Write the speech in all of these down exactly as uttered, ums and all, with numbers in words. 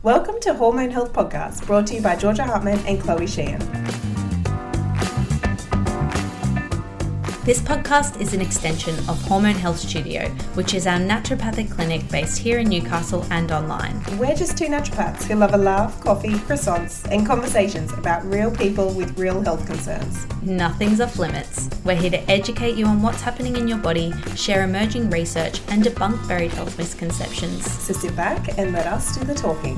Welcome to Hormone Health Podcast, brought to you by Georgia Hartman and Chloe Sheehan. This podcast is an extension of Hormone Health Studio, which is our naturopathic clinic based here in Newcastle and online. We're just two naturopaths who love a laugh, coffee, croissants, and conversations about real people with real health concerns. Nothing's off limits. We're here to educate you on what's happening in your body, share emerging research, and debunk buried health misconceptions. So sit back and let us do the talking.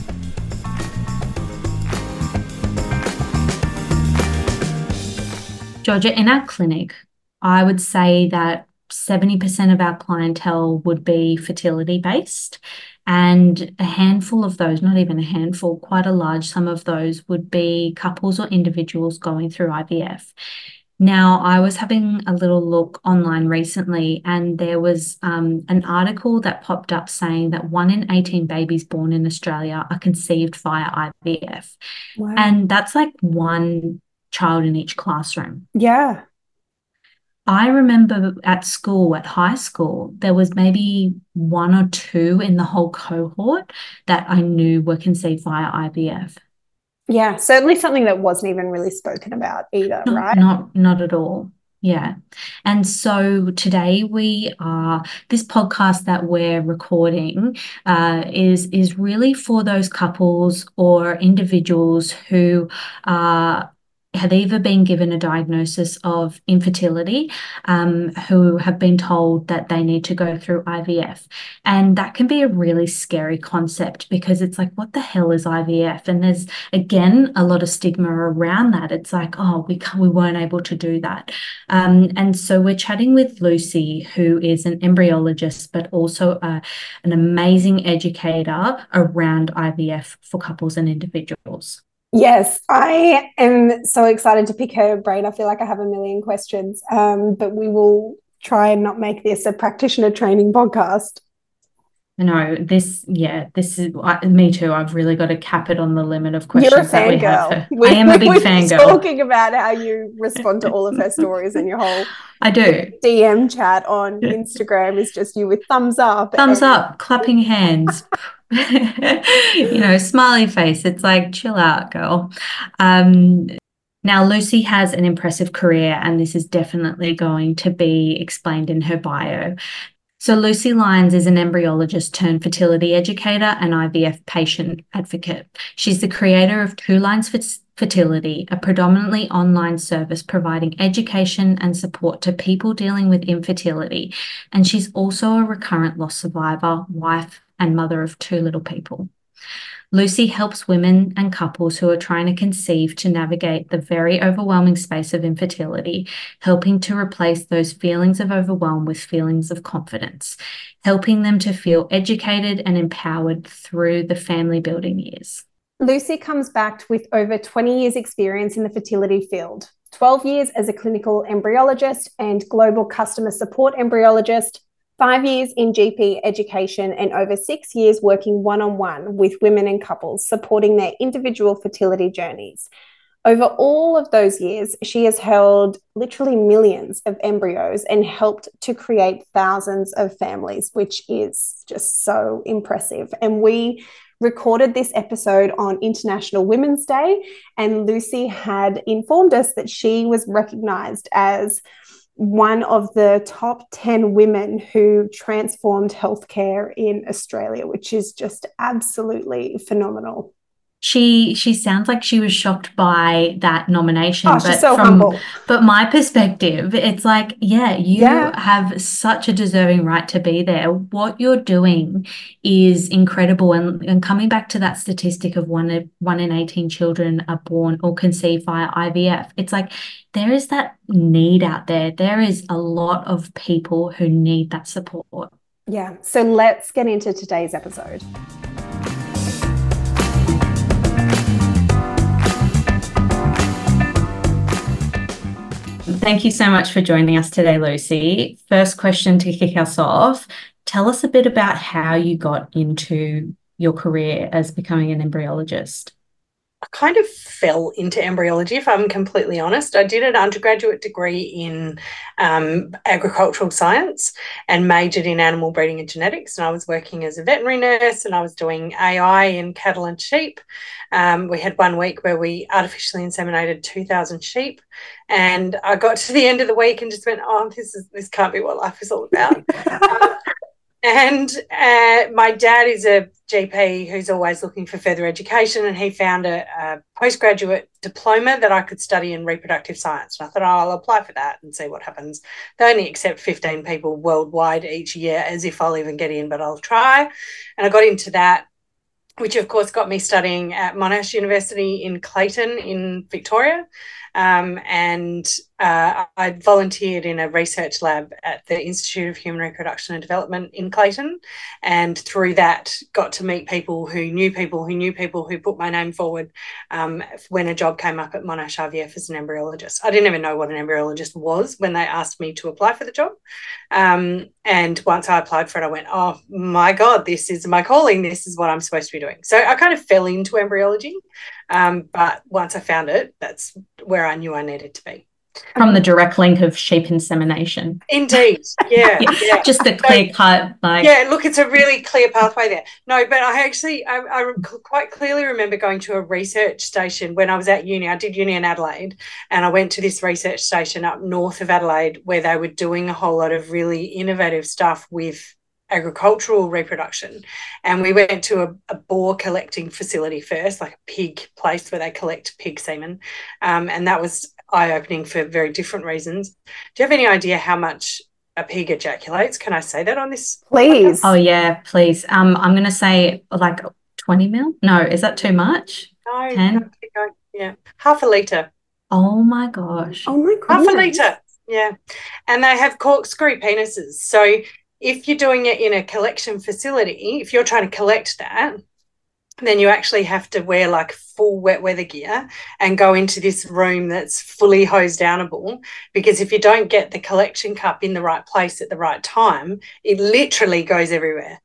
Georgia, in our clinic, I would say that seventy percent of our clientele would be fertility based, and a handful of those, not even a handful, quite a large sum of those would be couples or individuals going through I V F. Now, I was having a little look online recently, and there was um, an article that popped up saying that one in eighteen babies born in Australia are conceived via I V F. Wow. And that's like one child in each classroom. Yeah. I remember at school, at high school, there was maybe one or two in the whole cohort that I knew were conceived via I V F. Yeah, certainly something that wasn't even really spoken about either, Not, right? Not, not at all. Yeah. And so today we are, this podcast that we're recording uh, is, is really for those couples or individuals who are have either been given a diagnosis of infertility, um, who have been told that they need to go through I V F. And that can be a really scary concept because it's like, what the hell is I V F? And there's, again, a lot of stigma around that. It's like, oh, we can't, we weren't able to do that. Um, and so we're chatting with Lucy, who is an embryologist, but also a, an amazing educator around I V F for couples and individuals. Yes, I am so excited to pick her brain. I feel like I have a million questions, um, but we will try and not make this a practitioner training podcast. No, this, yeah, this is, I, me too. I've really got to cap it on the limit of questions. You're a that we have. fangirl. For, I am a big we fangirl. Talking about how you respond to all of her stories and your whole I do. D M chat on Instagram is just you with thumbs up. Thumbs and- up, clapping hands. You know, smiley face. It's like, chill out, girl. Um, now, Lucy has an impressive career, and this is definitely going to be explained in her bio. So Lucy Lyons is an embryologist turned fertility educator and I V F patient advocate. She's the creator of Two Lines Fertility, a predominantly online service providing education and support to people dealing with infertility. And she's also a recurrent loss survivor, wife, and mother of two little people. Lucy helps women and couples who are trying to conceive to navigate the very overwhelming space of infertility, helping to replace those feelings of overwhelm with feelings of confidence, helping them to feel educated and empowered through the family building years. Lucy comes back with over twenty years experience in the fertility field, twelve years as a clinical embryologist and global customer support embryologist, five years in G P education, and over six years working one-on-one with women and couples, supporting their individual fertility journeys. Over all of those years, she has held literally millions of embryos and helped to create thousands of families, which is just so impressive. And we recorded this episode on International Women's Day, and Lucy had informed us that she was recognised as one of the top ten women who transformed healthcare in Australia, which is just absolutely phenomenal. She she sounds like she was shocked by that nomination. Oh, but she's so from, humble. But my perspective, it's like, yeah, you Yeah. have such a deserving right to be there. What you're doing is incredible. And, and coming back to that statistic of one, one in eighteen children are born or conceived via I V F, it's like there is that need out there. There is a lot of people who need that support. Yeah. So let's get into today's episode. Thank you so much for joining us today, Lucy. First question to kick us off, tell us a bit about how you got into your career as becoming an embryologist. I kind of fell into embryology, if I'm completely honest. I did an undergraduate degree in um, agricultural science and majored in animal breeding and genetics. And I was working as a veterinary nurse, and I was doing A I in cattle and sheep. Um, we had one week where we artificially inseminated two thousand sheep. And I got to the end of the week and just went, oh, this is this can't be what life is all about. um, And uh, my dad is a G P who's always looking for further education, and he found a, a postgraduate diploma that I could study in reproductive science. And I thought, oh, I'll apply for that and see what happens. They only accept fifteen people worldwide each year, as if I'll even get in, but I'll try. And I got into that, which of course got me studying at Monash University in Clayton in Victoria. Um, and uh, I volunteered in a research lab at the Institute of Human Reproduction and Development in Clayton, and through that got to meet people who knew people who knew people who put my name forward um, when a job came up at Monash I V F as an embryologist. I didn't even know what an embryologist was when they asked me to apply for the job. Um, and once I applied for it, I went, oh, my God, this is my calling. This is what I'm supposed to be doing. So I kind of fell into embryology. Um, but once I found it, that's where I knew I needed to be. From the direct link of sheep insemination. Indeed, yeah, yeah. yeah. Just the clear cut, like yeah. Look, it's a really clear pathway there. No, but I actually, I, I quite clearly remember going to a research station when I was at uni. I did uni in Adelaide, and I went to this research station up north of Adelaide where they were doing a whole lot of really innovative stuff with agricultural reproduction. And we went to a, a boar collecting facility first, like a pig place where they collect pig semen. Um, and that was eye-opening for very different reasons. Do you have any idea how much a pig ejaculates? Can I say that on this? Please. Oh, yeah, please. Um, I'm going to say like twenty mil. No, is that too much? No. ten? Yeah. Half a litre. Oh, my gosh. Oh, my goodness. Half a litre. Yeah. And they have corkscrew penises. So if you're doing it in a collection facility, if you're trying to collect that, then you actually have to wear like full wet weather gear and go into this room that's fully hose downable, because if you don't get the collection cup in the right place at the right time, it literally goes everywhere.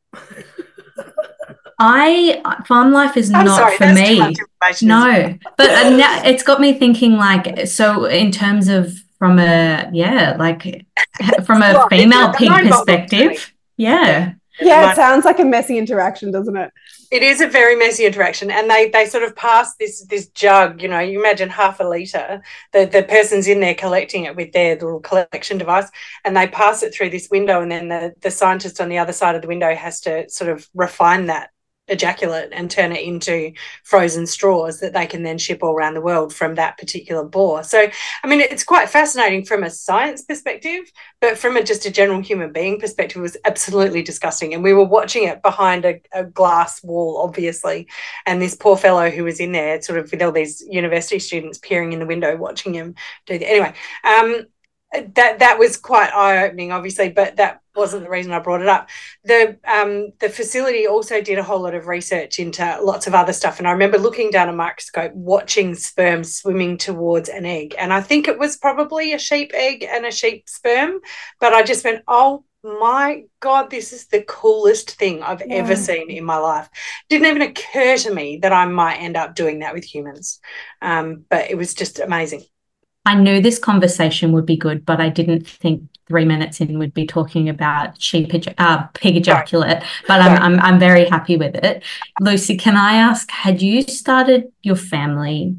I farm life is I'm not sorry, for that's me. too much information, No, isn't it? but uh, now it's got me thinking, like, so in terms of from a yeah, like from a Well, female it's a pig mind-boggling thing. perspective, yeah. Yeah, My- it sounds like a messy interaction, doesn't it? It is a very messy interaction, and they they sort of pass this this jug, you know, you imagine half a litre, the, the person's in there collecting it with their little collection device, and they pass it through this window, and then the, the scientist on the other side of the window has to sort of refine that ejaculate and turn it into frozen straws that they can then ship all around the world from that particular boar. So, I mean, it's quite fascinating from a science perspective, but from a, just a general human being perspective, it was absolutely disgusting. And we were watching it behind a, a glass wall, obviously, and this poor fellow who was in there sort of with all these university students peering in the window watching him do that. Anyway, um, that that was quite eye-opening, obviously, but that wasn't the reason I brought it up. The um, the facility also did a whole lot of research into lots of other stuff, and I remember looking down a microscope, watching sperm swimming towards an egg, and I think it was probably a sheep egg and a sheep sperm, but I just went, oh my God, this is the coolest thing I've Yeah. ever seen in my life. Didn't even occur to me that I might end up doing that with humans, um, but it was just amazing. I knew this conversation would be good, but I didn't think three minutes in we'd be talking about sheep, eja- uh, pig ejaculate. But I'm, I'm I'm very happy with it. Lucy, can I ask, had you started your family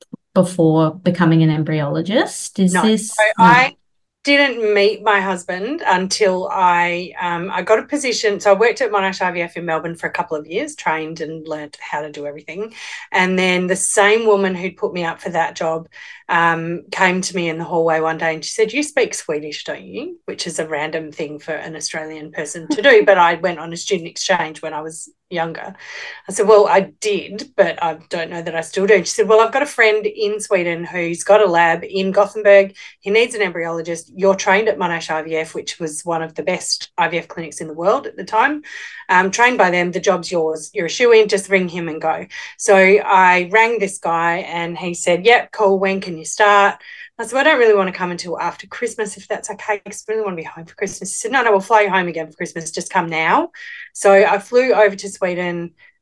before becoming an embryologist? Is No. this? So no. I didn't meet my husband until I um, I got a position. So I worked at Monash I V F in Melbourne for a couple of years, trained and learnt how to do everything. And then the same woman who'd put me up for that job um, came to me in the hallway one day and she said, you speak Swedish, don't you? Which is a random thing for an Australian person to do. But I went on a student exchange when I was younger. I said, well, I did, but I don't know that I still do. She said, well, I've got a friend in Sweden who's got a lab in Gothenburg. He needs an embryologist. You're trained at Monash I V F, which was one of the best I V F clinics in the world at the time. Um, trained by them, the job's yours. You're a shoe-in, just ring him and go. So I rang this guy and he said, yep, cool, when can you start? I said, well, I don't really want to come until after Christmas, if that's okay, because I really want to be home for Christmas. He said, no, no, we'll fly you home again for Christmas. Just come now. So I flew over to Sweden,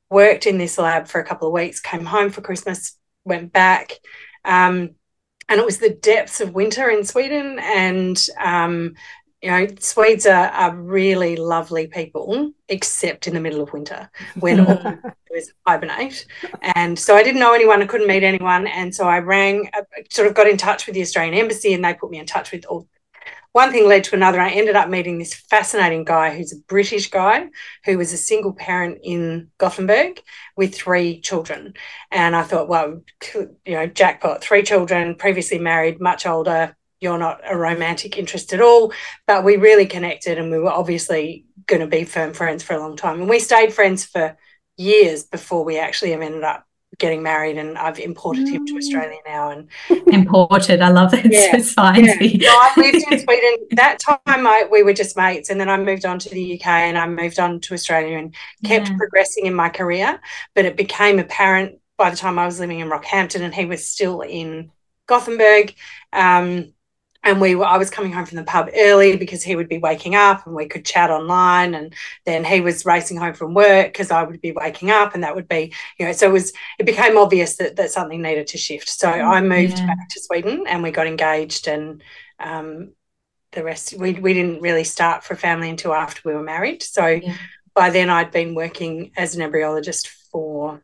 worked in this lab for a couple of weeks, came home for Christmas, went back, um, and it was the depths of winter in Sweden. And um, you know, Swedes are, are really lovely people, except in the middle of winter when all we do is hibernate. And so I didn't know anyone, I couldn't meet anyone. And so I rang, I sort of got in touch with the Australian Embassy, and they put me in touch with all. One thing led to another. I ended up meeting this fascinating guy who's a British guy who was a single parent in Gothenburg with three children. And I thought, well, you know, jackpot, three children, previously married, much older. You're not a romantic interest at all. But we really connected, and we were obviously going to be firm friends for a long time. And we stayed friends for years before we actually have ended up getting married, and I've imported him to Australia now. And imported, I love that. Yeah, it's so sciencey. yeah. So I lived in Sweden. That time I, we were just mates, and then I moved on to the U K, and I moved on to Australia and kept Yeah. progressing in my career. But it became apparent by the time I was living in Rockhampton and he was still in Gothenburg. Um, And we were, I was coming home from the pub early because he would be waking up and we could chat online, and then he was racing home from work because I would be waking up, and that would be, you know, so it was, it became obvious that, that something needed to shift. So I moved Yeah. back to Sweden and we got engaged, and um, the rest, we, we didn't really start for family until after we were married. So Yeah. by then I'd been working as an embryologist for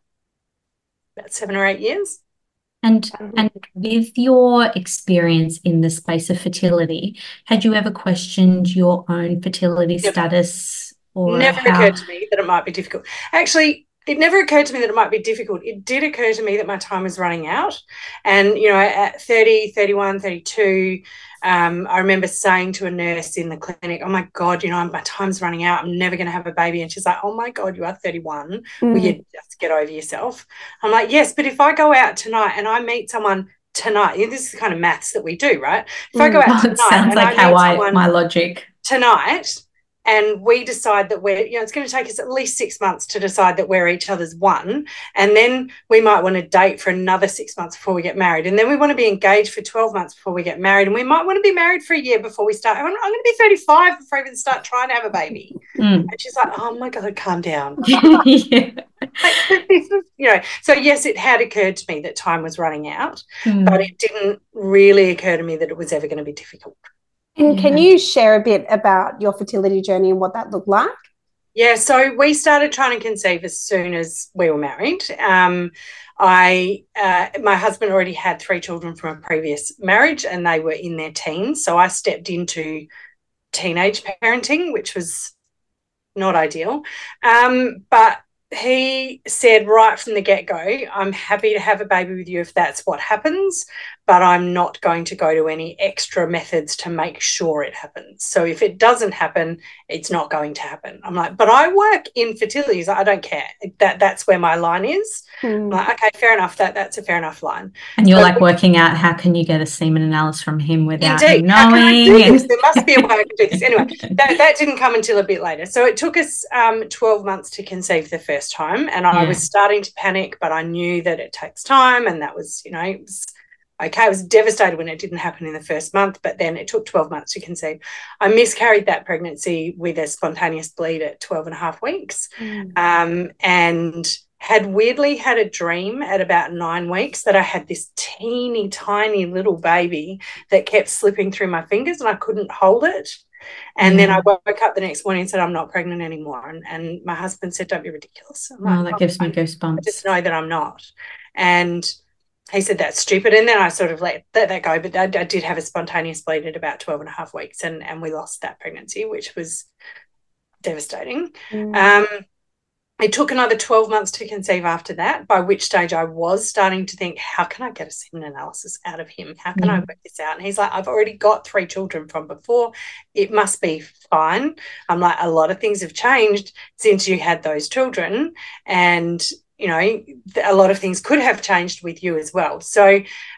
about seven or eight years. And and with your experience in the space of fertility, had you ever questioned your own fertility Never. status, or Never how? occurred to me that it might be difficult. Actually, it never occurred to me that it might be difficult. It did occur to me that my time was running out. And, you know, at thirty, thirty-one, thirty-two, um, I remember saying to a nurse in the clinic, oh, my God, you know, my time's running out. I'm never going to have a baby. And she's like, oh, my God, you are thirty-one. Mm. Will you just get over yourself? I'm like, yes, but if I go out tonight and I meet someone tonight, this is the kind of maths that we do, right? If I go Mm. out Oh, it tonight sounds and like I how meet I someone my logic. tonight, and we decide that we're, you know, it's going to take us at least six months to decide that we're each other's one. And then we might want to date for another six months before we get married. And then we want to be engaged for twelve months before we get married. And we might want to be married for a year before we start. I'm, I'm going to be thirty-five before I even start trying to have a baby. Mm. And she's like, oh, my God, calm down. Yeah. Like, this is, you know, so yes, it had occurred to me that time was running out, Mm. but it didn't really occur to me that it was ever going to be difficult. And can Yeah. you share a bit about your fertility journey and what that looked like? Yeah, so we started trying to conceive as soon as we were married. Um, I, uh, my husband already had three children from a previous marriage, and they were in their teens. So I stepped into teenage parenting, which was not ideal. Um, but he said right from the get-go, I'm happy to have a baby with you if that's what happens, but I'm not going to go to any extra methods to make sure it happens. So if it doesn't happen, it's not going to happen. I'm like, but I work in fertility. He's like, I don't care. That that's where my line is. Mm. I'm like, okay, fair enough. That that's a fair enough line. And you're So like we- working out how can you get a semen analysis from him without Indeed. him How can I do knowing? this? There must be a way I can do this. Anyway, that, that didn't come until a bit later. So it took us um, twelve months to conceive the first time, and I Yeah. was starting to panic, but I knew that it takes time, and that was, you know, it was okay. I was devastated when it didn't happen in the first month, but then it took twelve months to conceive. I miscarried that pregnancy with a spontaneous bleed at twelve and a half weeks, Mm. um, and had weirdly had a dream at about nine weeks that I had this teeny tiny little baby that kept slipping through my fingers and I couldn't hold it. And then Yeah. I woke up the next morning and said, I'm not pregnant anymore. And, and my husband said, don't be ridiculous. I'm Oh, like, that "Oh, gives me I goosebumps. just know that I'm not. And he said, that's stupid. And then I sort of let, let that go. But I, I did have a spontaneous bleed at about twelve and a half weeks, and, and we lost that pregnancy, which was devastating. Mm. Um, it took another twelve months to conceive after that, by which stage I was starting to think, how can I get a semen analysis out of him? How can I Mm. work this out? And he's like, I've already got three children from before. It must be fine. I'm like, a lot of things have changed since you had those children. And, you know, a lot of things could have changed with you as well. So,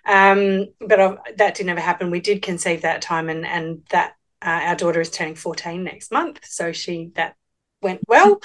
um, but I, that didn't ever happen. We did conceive that time, and, and that uh, our daughter is turning fourteen next month. So she, that went well.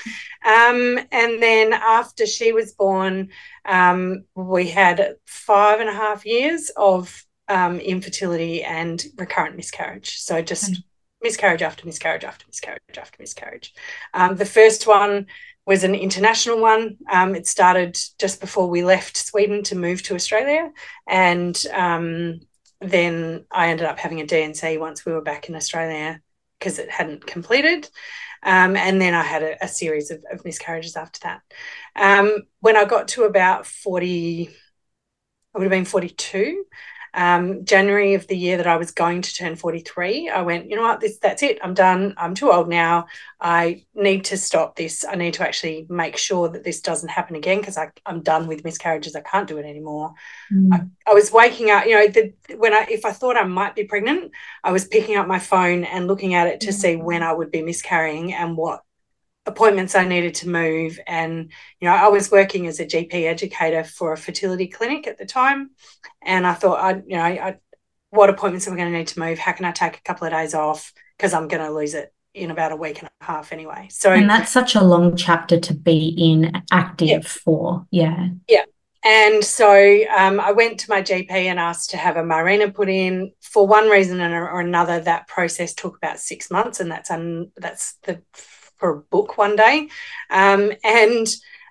Um, and then after she was born, um, we had five and a half years of um, infertility and recurrent miscarriage. So just Mm. miscarriage after miscarriage after miscarriage after miscarriage. Um, the first one was an international one. Um, it started just before we left Sweden to move to Australia, and um, then I ended up having a D and C once we were back in Australia because it hadn't completed. Um, and then I had a, a series of, of miscarriages after that. Um, when I got to about forty, I would have been forty-two, um, January of the year that I was going to turn forty-three, I went, you know what, this, that's it. I'm done. I'm too old now. I need to stop this. I need to actually make sure that this doesn't happen again because I'm done with miscarriages. I can't do it anymore. Mm. I, I was waking up, you know, the, when I, if I thought I might be pregnant, I was picking up my phone and looking at it to mm. see when I would be miscarrying and what appointments I needed to move. And, you know, I was working as a G P educator for a fertility clinic at the time. And I thought, I, you know, I, what appointments am I going to need to move? How can I take a couple of days off? Because I'm going to lose it in about a week and a half anyway. So, and that's such a long chapter to be in active yeah. for. Yeah. Yeah. And so um, I went to my G P and asked to have a Mirena put in. For one reason or another, that process took about six months, and that's un, that's the for a book one day. Um, and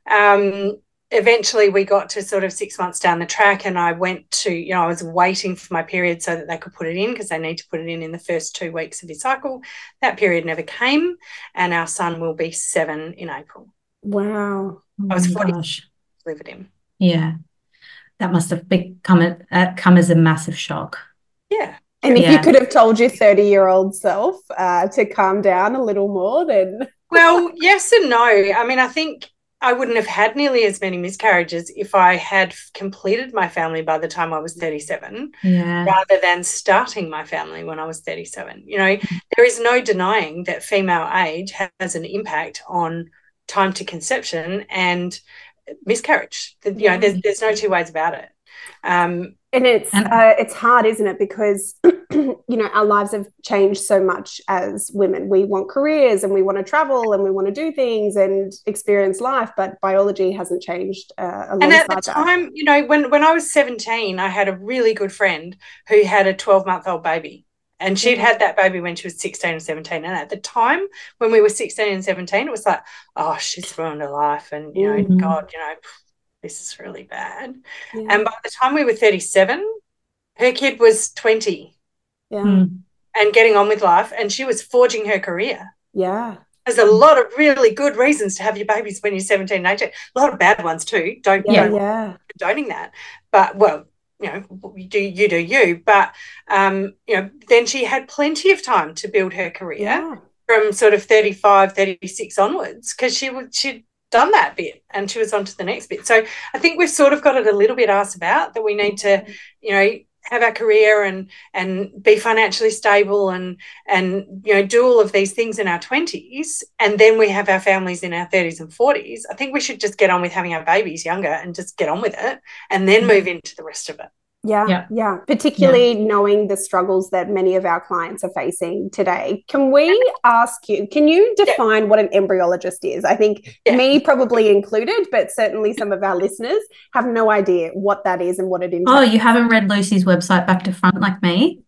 um, eventually we got to sort of six months down the track, and I went to, you know, I was waiting for my period so that they could put it in because they need to put it in in the first two weeks of his cycle. That period never came, and our son will be seven in April. Wow. I was forty to delivered him. Yeah. That must have become a, uh, come as a massive shock. Yeah. And if yeah. you could have told your thirty-year-old self uh, to calm down a little more, then... Well, yes and no. I mean, I think I wouldn't have had nearly as many miscarriages if I had completed my family by the time I was thirty-seven, yeah. rather than starting my family when I was thirty-seven. You know, there is no denying that female age has an impact on time to conception and miscarriage. You know, there's, there's no two ways about it. Um, and it's uh, it's hard, isn't it? Because, you know, our lives have changed so much as women. We want careers and we want to travel and we want to do things and experience life, but biology hasn't changed uh, alongside And at the that. time, you know, when, when I was seventeen, I had a really good friend who had a twelve-month-old baby. And she'd had that baby when she was sixteen or seventeen. And at the time when we were sixteen and seventeen, it was like, oh, she's ruined her life. And, you know, mm-hmm. God, you know, this is really bad. Yeah. And by the time we were thirty-seven, her kid was twenty. Yeah. Mm. And getting on with life. And she was forging her career. Yeah. There's a lot of really good reasons to have your babies when you're seventeen and eighteen. A lot of bad ones too. Don't, yeah, don't yeah. condoning that. But, well, you know, you do you do you. But, um, you know, then she had plenty of time to build her career yeah. from sort of thirty-five, thirty-six onwards, because she would she'd done that bit and she was on to the next bit. So I think we've sort of got it a little bit arse about that we need to, you know, have our career and and be financially stable and and you know do all of these things in our twenties, and then we have our families in our thirties and forties. I think we should just get on with having our babies younger and just get on with it and then move into the rest of it. Yeah, yeah, yeah. Particularly yeah. knowing the struggles that many of our clients are facing today. Can we ask you, can you define yeah. what an embryologist is? I think yeah. me probably included, but certainly some of our listeners have no idea what that is and what it entails. Oh, you haven't read Lucy's website back to front like me?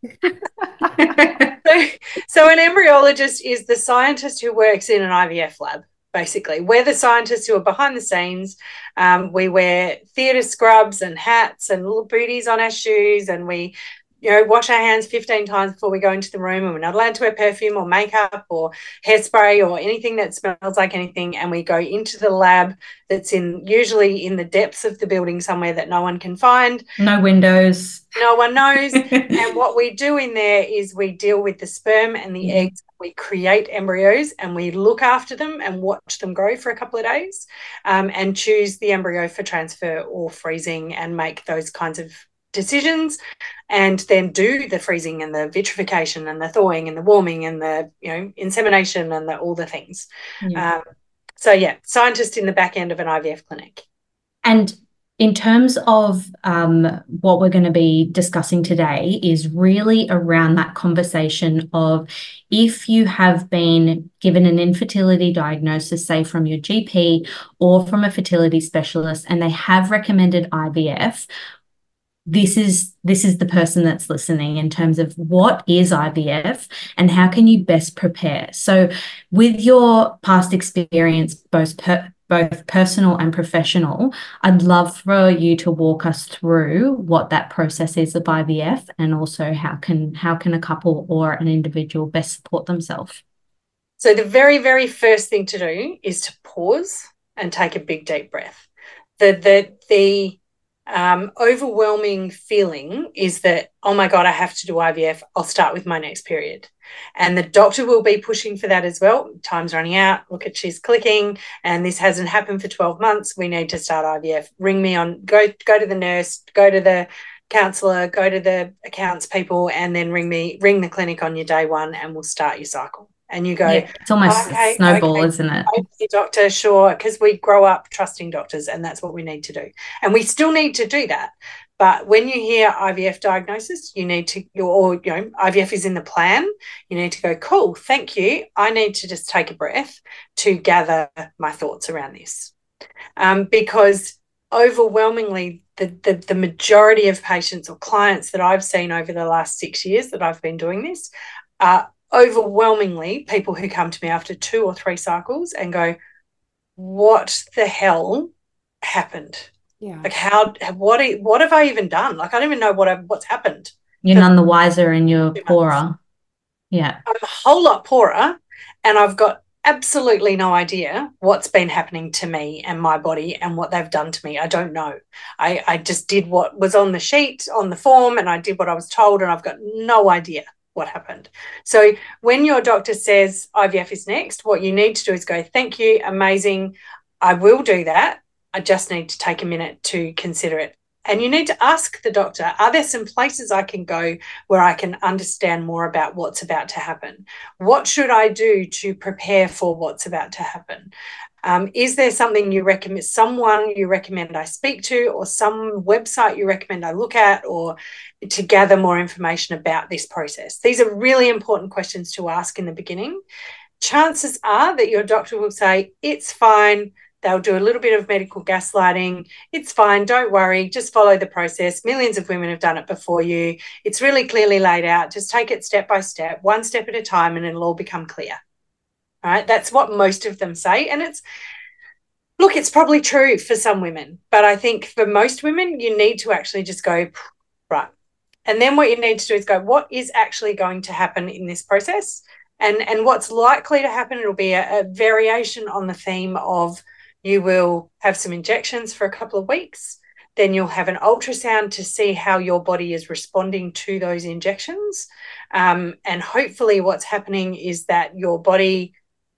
so, so an embryologist is the scientist who works in an I V F lab. Basically, we're the scientists who are behind the scenes. Um, we wear theatre scrubs and hats and little booties on our shoes, and we, you know, wash our hands fifteen times before we go into the room, and we're not allowed to wear perfume or makeup or hairspray or anything that smells like anything. And we go into the lab that's in usually in the depths of the building somewhere that no one can find. No windows. No one knows. And what we do in there is we deal with the sperm and the Mm. eggs. We create embryos and we look after them and watch them grow for a couple of days, um, and choose the embryo for transfer or freezing and make those kinds of decisions, and then do the freezing and the vitrification and the thawing and the warming and the, you know, insemination and the, all the things. Yeah. Um, so, yeah, scientist in the back end of an I V F clinic. And in terms of um, what we're going to be discussing today is really around that conversation of if you have been given an infertility diagnosis, say from your G P or from a fertility specialist, and they have recommended I V F, this is this is the person that's listening in terms of what is I V F and how can you best prepare. So with your past experience, both per both personal and professional. I'd love for you to walk us through what that process is of I V F, and also how can how can a couple or an individual best support themselves. So the very, very first thing to do is to pause and take a big, deep breath. The the the um, overwhelming feeling is that, oh my God, I have to do I V F. I'll start with my next period. And the doctor will be pushing for that as well. Time's running out. Look at, she's clicking, and this hasn't happened for twelve months. We need to start I V F. Ring me on, go, go to the nurse, go to the counsellor, go to the accounts people, and then ring me, ring the clinic on your day one, and we'll start your cycle. And you go, yeah, it's almost okay, a snowball, okay, isn't it? okay, doctor, sure, because we grow up trusting doctors, and that's what we need to do. And we still need to do that. But when you hear I V F diagnosis, you need to, or, you know, I V F is in the plan, you need to go, cool, thank you. I need to just take a breath to gather my thoughts around this. Um, because overwhelmingly, the, the, the majority of patients or clients that I've seen over the last six years that I've been doing this are overwhelmingly people who come to me after two or three cycles and go, what the hell happened? Yeah. Like how, what, what have I even done? Like, I don't even know what I've, what's happened. You're none the wiser and you're poorer. Yeah. I'm a whole lot poorer, and I've got absolutely no idea what's been happening to me and my body and what they've done to me. I don't know. I, I just did what was on the sheet, on the form, and I did what I was told, and I've got no idea what happened. So when your doctor says I V F is next, what you need to do is go, thank you, amazing, I will do that. I just need to take a minute to consider it. And you need to ask the doctor, are there some places I can go where I can understand more about what's about to happen? What should I do to prepare for what's about to happen? Um, is there something you recommend, someone you recommend I speak to, or some website you recommend I look at, or to gather more information about this process? These are really important questions to ask in the beginning. Chances are that your doctor will say, it's fine. They'll do a little bit of medical gaslighting. It's fine. Don't worry. Just follow the process. Millions of women have done it before you. It's really clearly laid out. Just take it step by step, one step at a time, and it'll all become clear. All right. That's what most of them say. And it's, look, it's probably true for some women, but I think for most women, you need to actually just go, right. And then what you need to do is go, what is actually going to happen in this process? And, and what's likely to happen, it'll be a, a variation on the theme of, you will have some injections for a couple of weeks. Then you'll have an ultrasound to see how your body is responding to those injections. Um, and hopefully what's happening is that your body,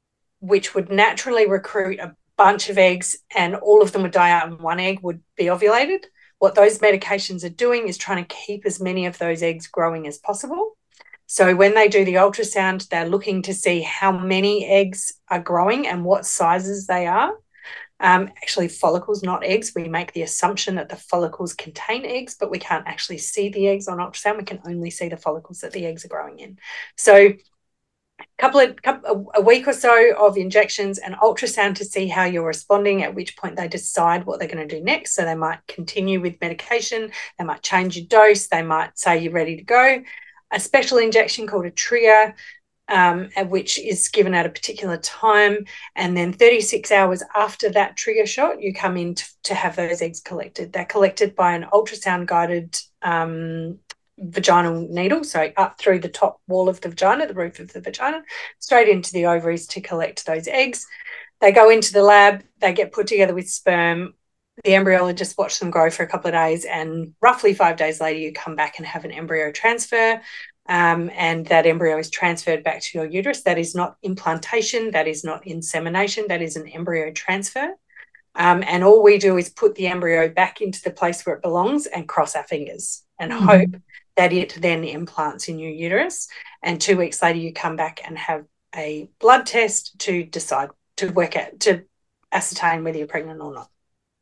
which would naturally recruit a bunch of eggs and all of them would die out and one egg would be ovulated, what those medications are doing is trying to keep as many of those eggs growing as possible. So when they do the ultrasound, they're looking to see how many eggs are growing and what sizes they are. Um, actually, follicles, not eggs. We make the assumption that the follicles contain eggs, but we can't actually see the eggs on ultrasound. We can only see the follicles that the eggs are growing in. So a couple of couple, a week or so of injections and ultrasound to see how you're responding, at which point they decide what they're going to do next. So they might continue with medication. They might change your dose. They might say you're ready to go. A special injection called a trigger, Um, which is given at a particular time, and then thirty-six hours after that trigger shot, you come in to, to have those eggs collected. They're collected by an ultrasound-guided um, vaginal needle, so up through the top wall of the vagina, the roof of the vagina, straight into the ovaries to collect those eggs. They go into the lab, they get put together with sperm. The embryologist watch them grow for a couple of days, and roughly five days later, you come back and have an embryo transfer. Um, and that embryo is transferred back to your uterus. That is not implantation. That is not insemination. That is an embryo transfer. Um, and all we do is put the embryo back into the place where it belongs and cross our fingers and mm-hmm. hope that it then implants in your uterus. And two weeks later, you come back and have a blood test to decide, to work out, to ascertain whether you're pregnant or not.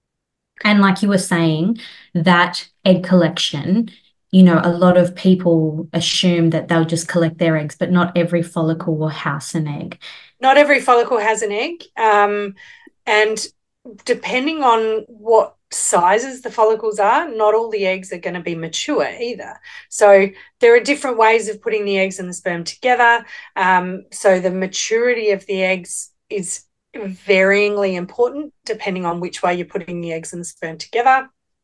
And like you were saying, that egg collection, you know, a lot of people assume that they'll just collect their eggs, but not every follicle will house an egg. Not every follicle has an egg. Um, and depending on what sizes the follicles are, not all the eggs are going to be mature either. So there are different ways of putting the eggs and the sperm together. Um, so the maturity of the eggs is varyingly important depending on which way you're putting the eggs and the sperm together.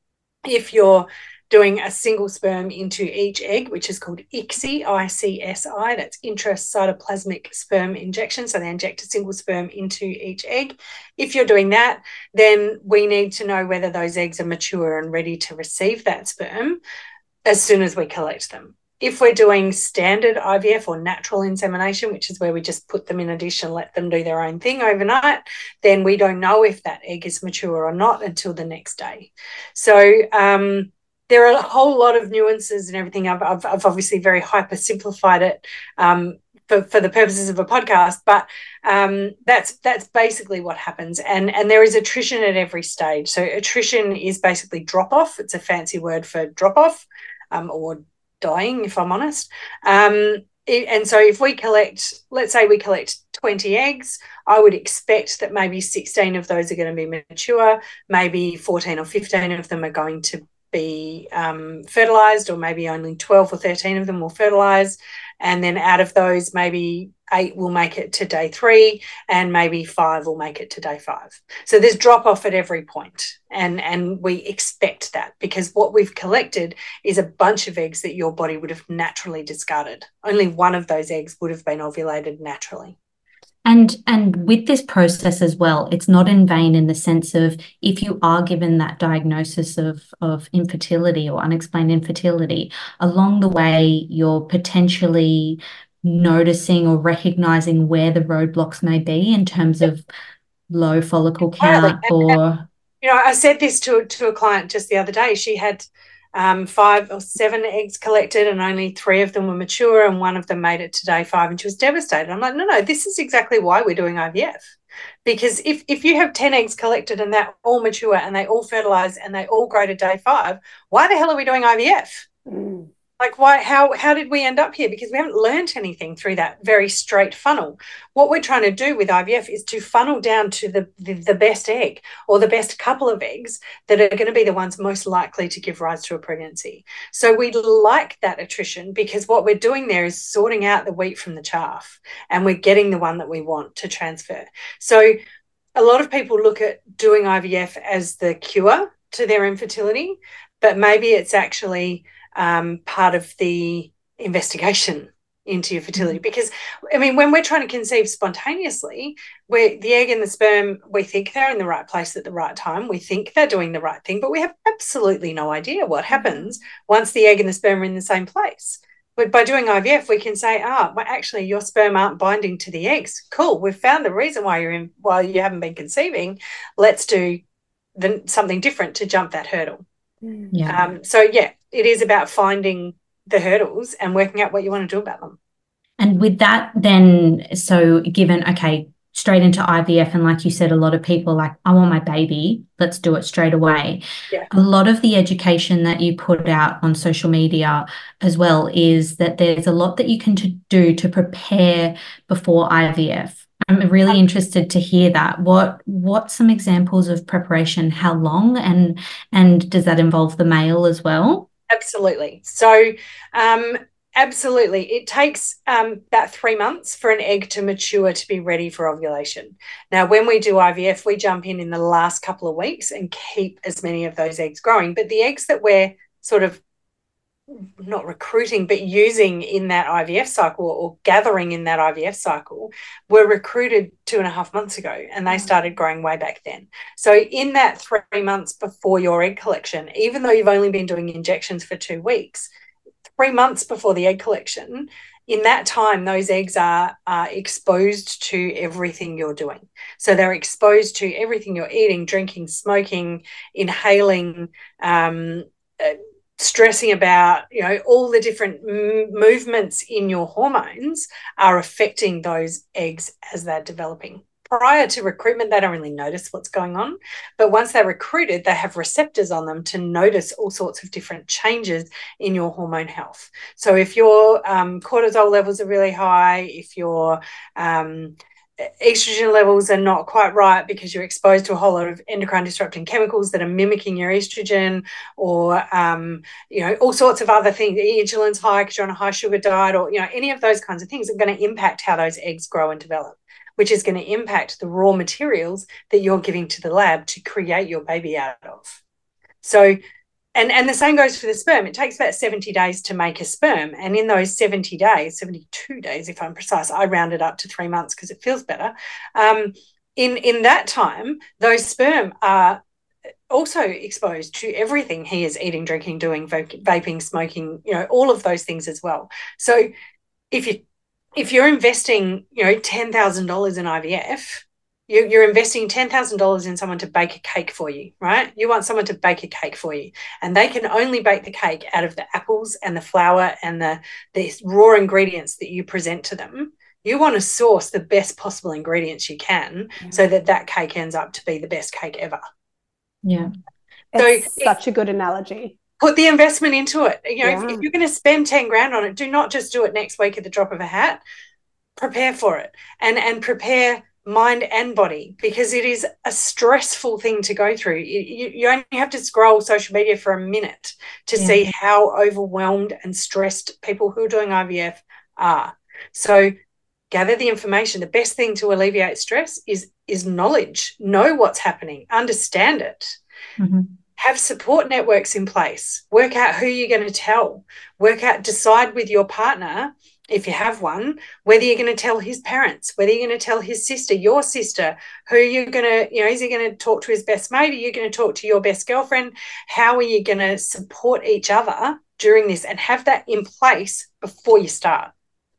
If you're doing a single sperm into each egg, which is called I C S I, I C S I, that's intracytoplasmic sperm injection. So they inject a single sperm into each egg. If you're doing that, then we need to know whether those eggs are mature and ready to receive that sperm as soon as we collect them. If we're doing standard I V F or natural insemination, which is where we just put them in a dish and let them do their own thing overnight, then we don't know if that egg is mature or not until the next day. So um, there are a whole lot of nuances and everything. I've, I've, I've obviously very hyper simplified it um, for, for the purposes of a podcast, but um, that's that's basically what happens. And, and there is attrition at every stage. So attrition is basically drop off. It's a fancy word for drop off um, or dying, if I'm honest. Um, it, and so if we collect, let's say we collect twenty eggs, I would expect that maybe sixteen of those are going to be mature, maybe fourteen or fifteen of them are going to be um, fertilized, or maybe only twelve or thirteen of them will fertilize. And then out of those, maybe eight will make it to day three and maybe five will make it to day five. So there's drop off at every point, and, and we expect that because what we've collected is a bunch of eggs that your body would have naturally discarded. Only one of those eggs would have been ovulated naturally. And and with this process as well, it's not in vain in the sense of if you are given that diagnosis of, of infertility or unexplained infertility, along the way, you're potentially noticing or recognizing where the roadblocks may be in terms of low follicle count or... You know, I said this to, to a client just the other day. She had um, five or seven eggs collected and only three of them were mature and one of them made it to day five and she was devastated. I'm like, no, no, this is exactly why we're doing I V F. Because if, if you have ten eggs collected and they're all mature and they all fertilize and they all grow to day five, why the hell are we doing I V F? Mm. Like, why? How how did we end up here? Because we haven't learned anything through that very straight funnel. What we're trying to do with I V F is to funnel down to the, the, the best egg or the best couple of eggs that are going to be the ones most likely to give rise to a pregnancy. So we like that attrition because what we're doing there is sorting out the wheat from the chaff and we're getting the one that we want to transfer. So a lot of people look at doing I V F as the cure to their infertility, but maybe it's actually Um, part of the investigation into your fertility. Because, I mean, when we're trying to conceive spontaneously, where the egg and the sperm, we think they're in the right place at the right time. We think they're doing the right thing, but we have absolutely no idea what happens once the egg and the sperm are in the same place. But by doing I V F, we can say, ah, well, actually, your sperm aren't binding to the eggs. Cool, we've found the reason why you're in, why you haven't been conceiving. Let's do the, something different to jump that hurdle. Yeah. Um, so, yeah, it is about finding the hurdles and working out what you want to do about them. And with that, then, so given, okay, straight into I V F, and like you said, a lot of people are like, I want my baby, let's do it straight away. Yeah. A lot of the education that you put out on social media as well is that there's a lot that you can to do to prepare before I V F. I'm really interested to hear that. What what's some examples of preparation? How long, and and does that involve the male as well? Absolutely. So, um, absolutely, it takes um, about three months for an egg to mature to be ready for ovulation. Now, when we do I V F, we jump in in the last couple of weeks and keep as many of those eggs growing. But the eggs that we're sort of not recruiting, but using in that I V F cycle or gathering in that I V F cycle were recruited two and a half months ago and they started growing way back then. So in that three months before your egg collection, even though you've only been doing injections for two weeks, three months before the egg collection, in that time, those eggs are, are exposed to everything you're doing. So they're exposed to everything you're eating, drinking, smoking, inhaling, um, uh, stressing about, you know, all the different m- movements in your hormones are affecting those eggs as they're developing. Prior to recruitment, they don't really notice what's going on. But once they're recruited, they have receptors on them to notice all sorts of different changes in your hormone health. So if your um, cortisol levels are really high, if your um, estrogen levels are not quite right because you're exposed to a whole lot of endocrine disrupting chemicals that are mimicking your estrogen, or um, you know, all sorts of other things, insulin's high because you're on a high sugar diet, or you know, any of those kinds of things are going to impact how those eggs grow and develop. which is going to impact the raw materials that you're giving to the lab to create your baby out of. So, and, and the same goes for the sperm. It takes about seventy days to make a sperm. And in those seventy days, seventy-two days, if I'm precise, I round it up to three months because it feels better. Um, in, in that time, those sperm are also exposed to everything he is eating, drinking, doing, vaping, smoking, you know, all of those things as well. So if you if you're investing, you know, ten thousand dollars in I V F, you, you're investing ten thousand dollars in someone to bake a cake for you, right? You want someone to bake a cake for you, and they can only bake the cake out of the apples and the flour and the, the raw ingredients that you present to them. You want to source the best possible ingredients you can yeah. so that that cake ends up to be the best cake ever. Yeah. It's so such a good analogy. Put the investment into it. You know, yeah. if, if you're going to spend ten grand on it, do not just do it next week at the drop of a hat. Prepare for it and, and prepare mind and body, because it is a stressful thing to go through. You, you, you only have to scroll social media for a minute to yeah. see how overwhelmed and stressed people who are doing I V F are. So gather the information. The best thing to alleviate stress is, is knowledge. Know what's happening. Understand it. Mm-hmm. Have support networks in place. Work out who you're going to tell. Work out, decide with your partner, if you have one, whether you're going to tell his parents, whether you're going to tell his sister, your sister, who you're going to, you know, is he going to talk to his best mate? Are you going to talk to your best girlfriend? How are you going to support each other during this, and have that in place before you start?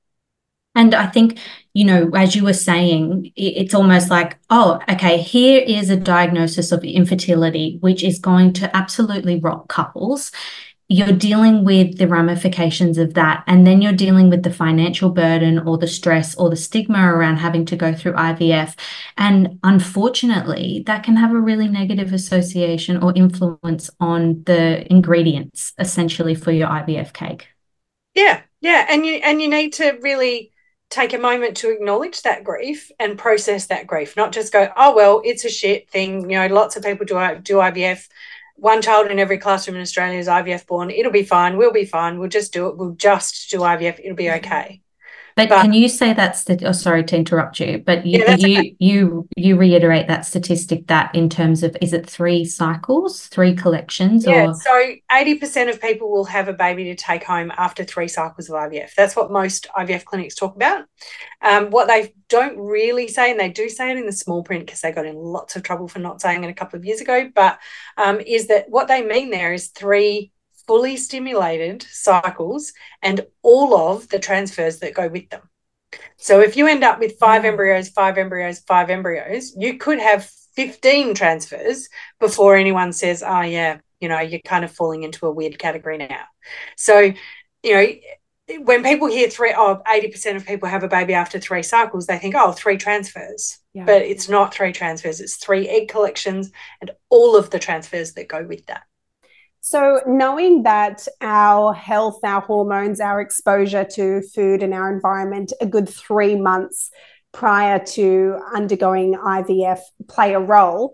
And I think, you know, as you were saying, it's almost like, oh, okay, here is a diagnosis of infertility, which is going to absolutely rock couples. You're dealing with the ramifications of that, and then you're dealing with the financial burden or the stress or the stigma around having to go through I V F. And unfortunately, that can have a really negative association or influence on the ingredients, essentially, for your I V F cake. Yeah, yeah. And you and you need to really take a moment to acknowledge that grief and process that grief, not just go, oh, well, it's a shit thing. You know, lots of people do, do I V F. One child in every classroom in Australia is I V F born. It'll be fine. We'll be fine. We'll just do it. We'll just do I V F. It'll be okay. But, but can you say that's the, oh, sorry to interrupt you, but you, yeah, you, okay. you, you reiterate that statistic that in terms of, is it three cycles, three collections? Yeah, or? So eighty percent of people will have a baby to take home after three cycles of I V F. That's what most I V F clinics talk about. Um, what they don't really say, and they do say it in the small print because they got in lots of trouble for not saying it a couple of years ago, but um, is that what they mean there is three fully stimulated cycles and all of the transfers that go with them. So if you end up with five yeah. embryos, five embryos, five embryos, you could have fifteen transfers before anyone says, oh, yeah, you know, you're kind of falling into a weird category now. So, you know, when people hear three, oh, eighty percent of people have a baby after three cycles, they think, oh, three transfers. Yeah. But it's not three transfers. It's three egg collections and all of the transfers that go with that. So knowing that our health, our hormones, our exposure to food and our environment a good three months prior to undergoing I V F play a role,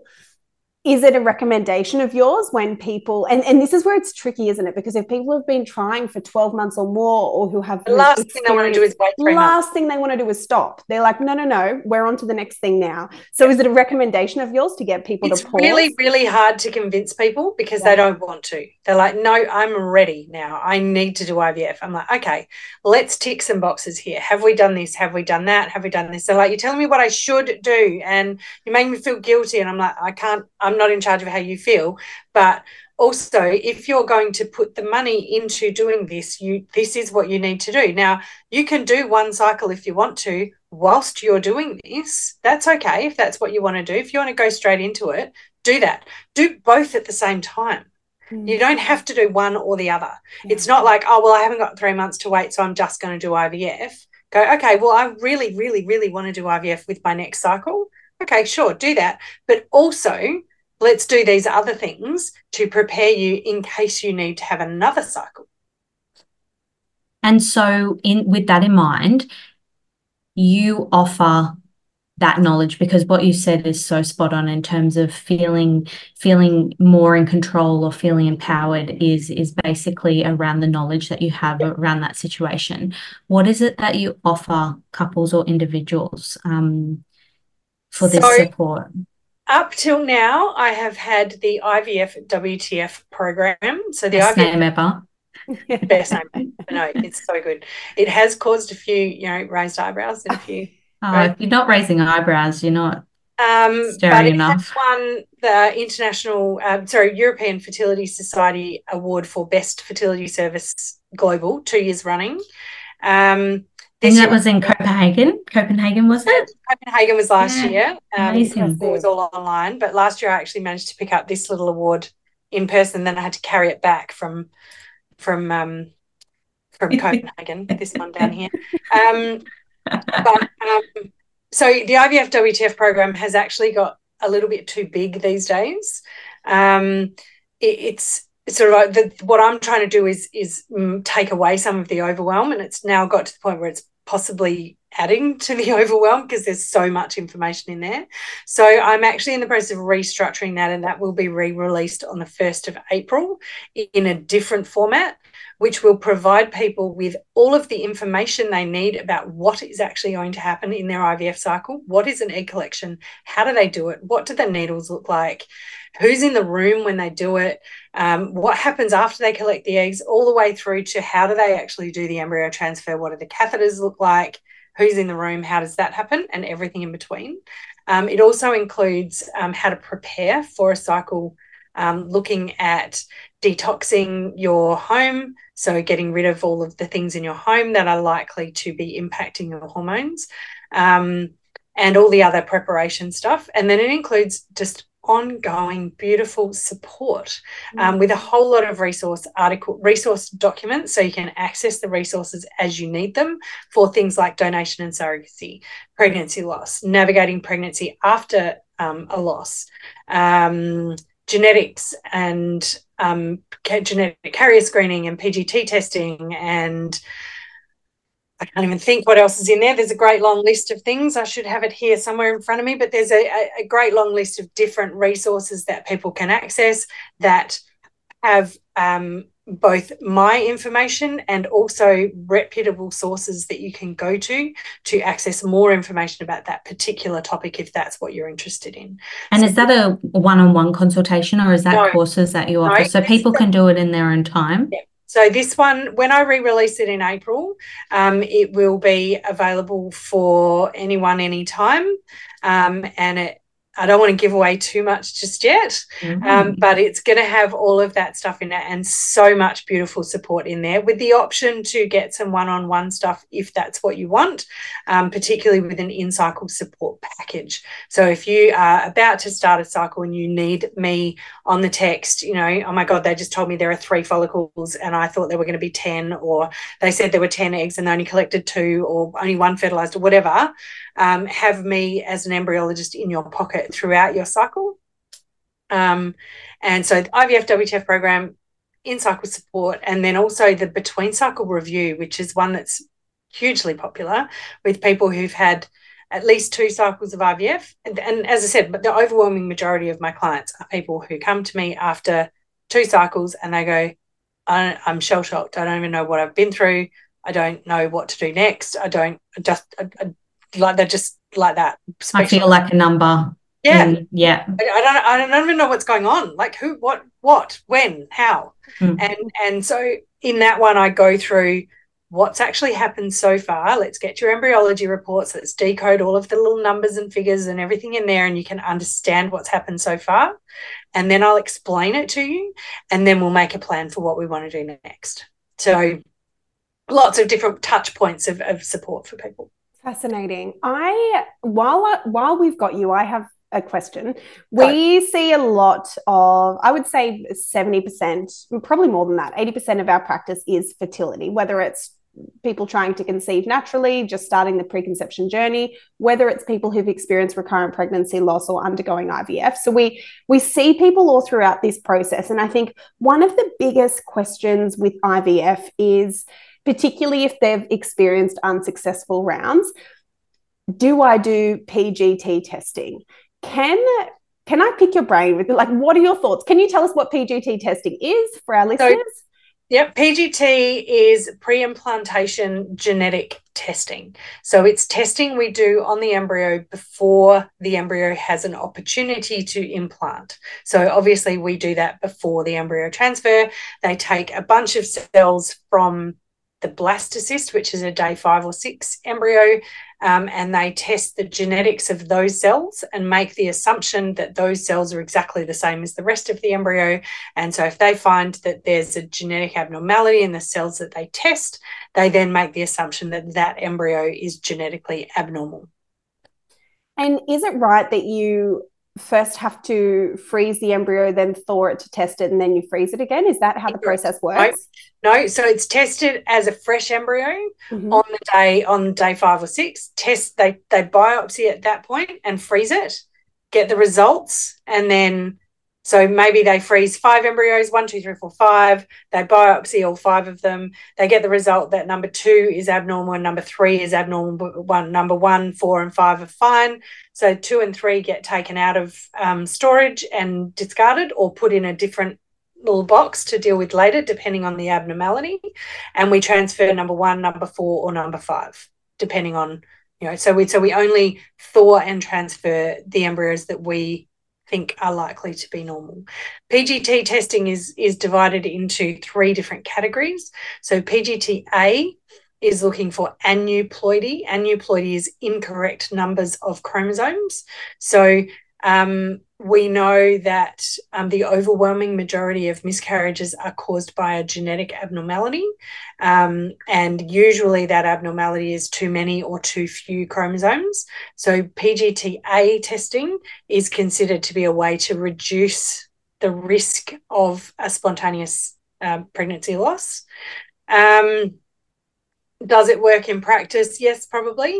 is it a recommendation of yours when people, and, and this is where it's tricky, isn't it? Because if people have been trying for twelve months or more, or who have the last thing they want to do is wait three last months. thing they want to do is stop. They're like, no, no, no, we're on to the next thing now. So is it a recommendation of yours to get people it's to pause? It's really, really hard to convince people because yeah. they don't want to. They're like, no, I'm ready now. I need to do I V F. I'm like, okay, let's tick some boxes here. Have we done this? Have we done that? Have we done this? They're like, you're telling me what I should do and you make me feel guilty. And I'm like, I can't, I'm not in charge of how you feel. But also, if you're going to put the money into doing this, you this is what you need to do. Now, you can do one cycle if you want to whilst you're doing this. That's okay if that's what you want to do. If you want to go straight into it, do that. Do both at the same time. Mm. You don't have to do one or the other. Yeah. It's not like, oh, well, I haven't got three months to wait, so I'm just going to do I V F. Go, okay, well, I really, really, really want to do I V F with my next cycle. Okay, sure, do that. But also, let's do these other things to prepare you in case you need to have another cycle. And so in with that in mind, you offer that knowledge, because what you said is so spot on in terms of feeling feeling more in control or feeling empowered is is basically around the knowledge that you have around that situation. What is it that you offer couples or individuals? Um, for this So- support? Up till now, I have had the I V F W T F program. So the Best I V F name ever. best name. No, it's so good. It has caused a few, you know, raised eyebrows and a few. Oh, Right. if you're not raising eyebrows, you're not Um, Staring but it enough. has won the International, um, sorry, European Fertility Society Award for Best Fertility Service Global, two years running. Um, And this that year- was in Copenhagen. Copenhagen, was it? Copenhagen was last Yeah, year. Um, amazing. it was all online, but last year I actually managed to pick up this little award in person. Then I had to carry it back from from um, from Copenhagen. This one down here. Um, but um, so the I V F W T F program has actually got a little bit too big these days. Um, it, it's sort of like the, what I'm trying to do is is um, take away some of the overwhelm, and it's now got to the point where it's possibly adding to the overwhelm because there's so much information in there. So I'm actually in the process of restructuring that, and that will be re-released on the first of April in a different format, which will provide people with all of the information they need about what is actually going to happen in their I V F cycle. What is an egg collection? How do they do it? What do the needles look like? Who's in the room when they do it? Um, what happens after they collect the eggs, all the way through to how do they actually do the embryo transfer? What do the catheters look like? Who's in the room? How does that happen? And everything in between. Um, it also includes um, how to prepare for a cycle, um, looking at detoxing your home, so getting rid of all of the things in your home that are likely to be impacting your hormones, um, and all the other preparation stuff. And then it includes just ongoing beautiful support um, with a whole lot of resource article resource documents, so you can access the resources as you need them for things like donation and surrogacy, pregnancy loss, navigating pregnancy after um, a loss, um, genetics and um, genetic carrier screening and P G T testing, and I can't even think what else is in there. There's a great long list of things. I should have it here somewhere in front of me, but there's a, a great long list of different resources that people can access that have um, both my information and also reputable sources that you can go to to access more information about that particular topic if that's what you're interested in. And So- is that a one-on-one consultation, or is that No. courses that you offer? No, So it's people the- can do it in their own time? Yeah. So this one, when I re-release it in April, um, it will be available for anyone, anytime. Um, and it, I don't want to give away too much just yet, Mhm. um, but it's going to have all of that stuff in it and so much beautiful support in there, with the option to get some one-on-one stuff if that's what you want, um, particularly with an in-cycle support package. So if you are about to start a cycle and you need me on the text, you know, oh my God, they just told me there are three follicles and I thought there were going to be ten, or they said there were ten eggs and they only collected two, or only one fertilized, or whatever, um, have me as an embryologist in your pocket throughout your cycle. Um, and so the I V F W T F program, in-cycle support, and then also the between-cycle review, which is one that's hugely popular with people who've had at least two cycles of I V F. And, and as I said, but the overwhelming majority of my clients are people who come to me after two cycles and they go, I, I'm shell-shocked. I don't even know what I've been through. I don't know what to do next. I don't just I, I, like they're just like that. I feel like a number. Yeah. in- yeah. I I don't I don't even know what's going on. Like who, what, what, when, how. Mm. And and so in that one I go through what's actually happened so far. Let's get your embryology reports. Let's decode all of the little numbers and figures and everything in there, and you can understand what's happened so far. And then I'll explain it to you, and then we'll make a plan for what we want to do next. So lots of different touch points of, of support for people. Fascinating. I while I, while we've got you, I have a question. We Go. see a lot of, I would say seventy percent, probably more than that, eighty percent of our practice is fertility, whether it's people trying to conceive naturally, just starting the preconception journey, whether it's people who've experienced recurrent pregnancy loss or undergoing I V F. So we we see people all throughout this process. And I think one of the biggest questions with I V F is, particularly if they've experienced unsuccessful rounds, do I do P G T testing? Can can I pick your brain with, like, what are your thoughts? Can you tell us what P G T testing is for our listeners? Yep, P G T is pre-implantation genetic testing. So it's testing we do on the embryo before the embryo has an opportunity to implant. So obviously we do that before the embryo transfer. They take a bunch of cells from the blastocyst, which is a day five or six embryo, um, and they test the genetics of those cells and make the assumption that those cells are exactly the same as the rest of the embryo. And so if they find that there's a genetic abnormality in the cells that they test, they then make the assumption that that embryo is genetically abnormal. And is it right that you first have to freeze the embryo, then thaw it to test it, and then you freeze it again? Is that how the process works? No, no. So it's tested as a fresh embryo mm-hmm. on the day on day five or six. Test they they biopsy at that point and freeze it, get the results, and then so maybe they freeze five embryos, one, two, three, four, five. They biopsy all five of them. They get the result that number two is abnormal and number three is abnormal. But one, number one, four, and five are fine. So two and three get taken out of um, storage and discarded or put in a different little box to deal with later, depending on the abnormality. And we transfer number one, number four, or number five, depending on, you know, so we so we only thaw and transfer the embryos that we think are likely to be normal. P G T testing is, is divided into three different categories. So P G T A is looking for aneuploidy. Aneuploidy is incorrect numbers of chromosomes. So um, we know that um, the overwhelming majority of miscarriages are caused by a genetic abnormality, um, and usually that abnormality is too many or too few chromosomes. So P G T A testing is considered to be a way to reduce the risk of a spontaneous uh, pregnancy loss. Um, does it work in practice? Yes, probably.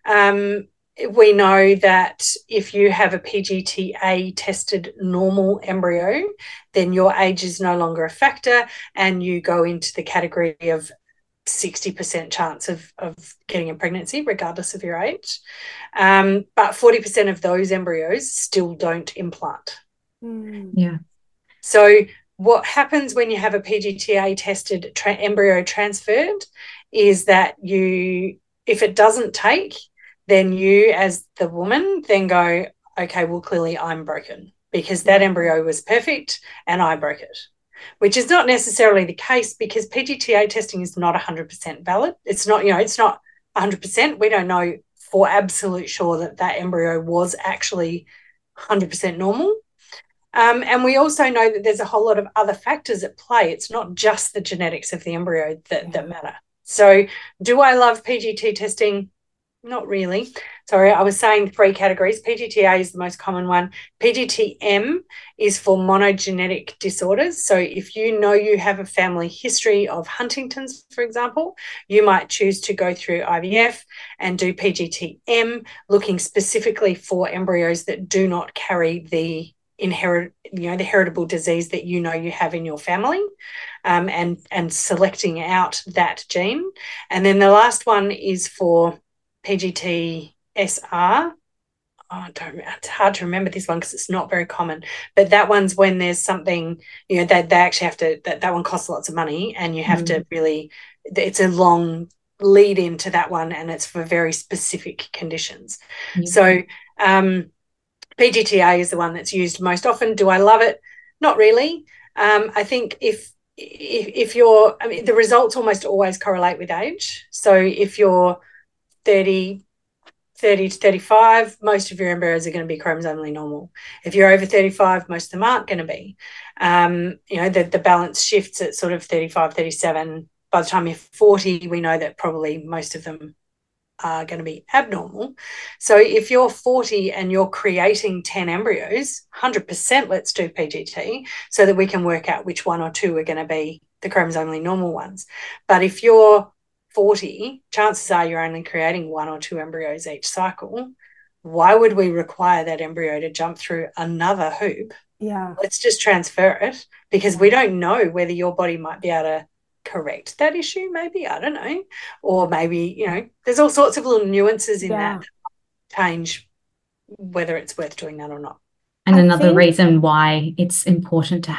Um, We know that if you have a P G T A tested normal embryo, then your age is no longer a factor and you go into the category of sixty percent chance of, of getting a pregnancy, regardless of your age. Um, but forty percent of those embryos still don't implant. Mm. Yeah. So what happens when you have a P G T A tested tra- embryo transferred is that you, if it doesn't take, then you as the woman then go, okay, well, clearly I'm broken because that embryo was perfect and I broke it, which is not necessarily the case because P G T A testing is not one hundred percent valid. It's not, you know, it's not one hundred percent. We don't know for absolute sure that that embryo was actually one hundred percent normal. Um, and we also know that there's a whole lot of other factors at play. It's not just the genetics of the embryo that, yeah. that matter. So do I love P G T testing? Not really. Sorry, I was saying three categories. P G T A is the most common one. P G T M is for monogenetic disorders. So if you know you have a family history of Huntington's, for example, you might choose to go through I V F and do P G T M, looking specifically for embryos that do not carry the inherit, you know, the heritable disease that you know you have in your family, um, and, and selecting out that gene. And then the last one is for P G T S R. Oh, I don't, it's hard to remember this one because it's not very common. But that one's when there's something, you know, that they, they actually have to, that, that one costs lots of money and you have mm. to really, it's a long lead into that one and it's for very specific conditions. Mm. So um, P G T A is the one that's used most often. Do I love it? Not really. Um, I think if, if, if you're, I mean, the results almost always correlate with age. So if you're thirty, thirty to thirty-five, most of your embryos are going to be chromosomally normal. If you're over thirty-five, most of them aren't going to be. Um, you know, the, the balance shifts at sort of thirty-five, thirty-seven. By the time you're forty, we know that probably most of them are going to be abnormal. So if you're forty and you're creating ten embryos, one hundred percent let's do P G T so that we can work out which one or two are going to be the chromosomally normal ones. But if you're forty, chances are you're only creating one or two embryos each cycle. Why would we require that embryo to jump through another hoop? Yeah. Let's just transfer it because we don't know whether your body might be able to correct that issue, maybe, I don't know. Or maybe, you know, there's all sorts of little nuances in yeah. that change whether it's worth doing that or not. And I another think... reason why it's important to have